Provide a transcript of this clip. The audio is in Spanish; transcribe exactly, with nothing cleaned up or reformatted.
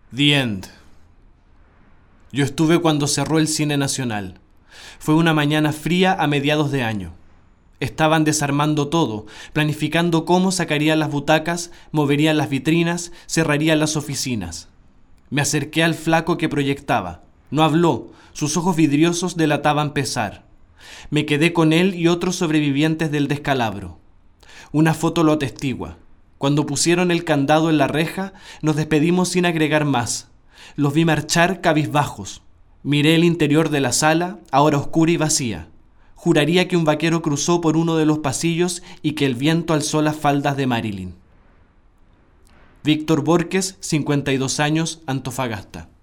The End. Yo estuve cuando cerró el Cine Nacional. Fue una mañana fría a mediados de año. Estaban desarmando todo, planificando cómo sacarían las butacas, moverían las vitrinas, cerrarían las oficinas. Me acerqué al flaco que proyectaba. No habló, sus ojos vidriosos delataban pesar. Me quedé con él y otros sobrevivientes del descalabro. Una foto lo atestigua. Cuando pusieron el candado en la reja, nos despedimos sin agregar más. Los vi marchar cabizbajos. Miré el interior de la sala, ahora oscura y vacía. Juraría que un vaquero cruzó por uno de los pasillos y que el viento alzó las faldas de Marilyn. Víctor Borges, cincuenta y dos años, Antofagasta.